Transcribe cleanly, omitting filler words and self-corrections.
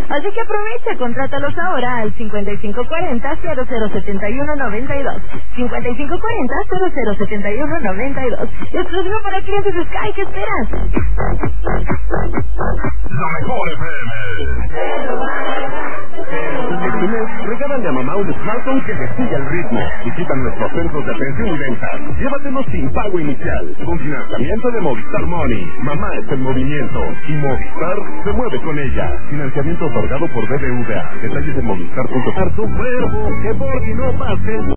Así que aprovecha, contrátalos ahora al 5540-007192. 5540-007192. Exclusivo para clientes de Sky, ¿qué esperas? La mejor FM. Este mes, regálale a mamá un smartphone que le siga el ritmo. Visita nuestros centros de atención y venta. Llévatelos sin pago inicial, con financiamiento de Movistar Money. Mamá está en movimiento y Movistar se mueve con ella. Financiamiento otorgado por BBVA. Detalles en movistar.com. Tu cuerpo, que por y no pase.